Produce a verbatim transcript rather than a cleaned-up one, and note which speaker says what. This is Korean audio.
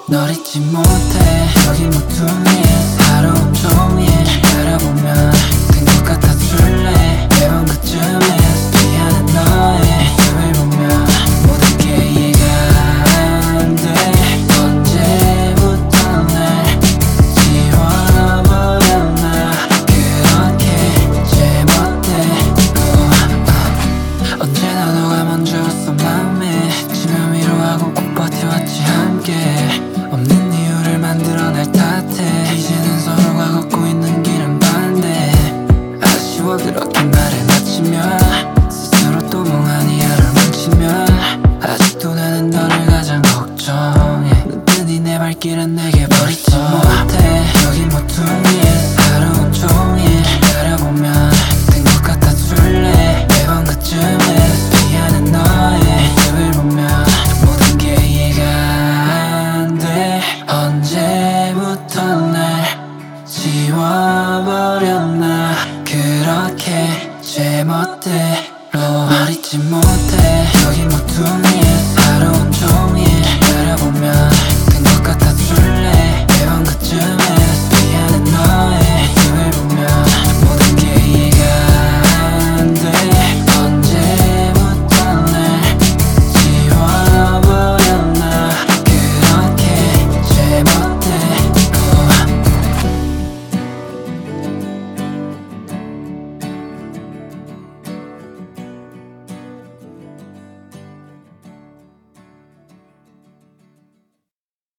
Speaker 1: 널 잊지 못해. 여기 모퉁이 하루 종일 바라보면 된 것 같아줄래. 매번 그쯤에 피하는 너의 모습을 보면 모든 게 이해가 안 돼. 언제부터 날 지워버렸나. 그렇게 제멋대로 언제나 너가 먼저였어. 맘에 지면 위로하고 꼭 버텨왔지 함께. 없는 이유를 만들어 날 탓해. 이제는 서로가 걷고 있는 길은 반대. 아쉬워 그렇게 말을 마치면 스스로 또 멍하니 하루를 망치면 아직도 나는 너를 가장 걱정해. 눈뜨니 내 발길은 내게 버리지 못해. 여기 모퉁이 하루 종일 바라보면 된 것 같아줄래. 매번 그쯤에 피하는 너의 모습을 보면 모든 게 이해가 안 돼. 언제부터 날 지워버렸나. 그렇게 제멋대로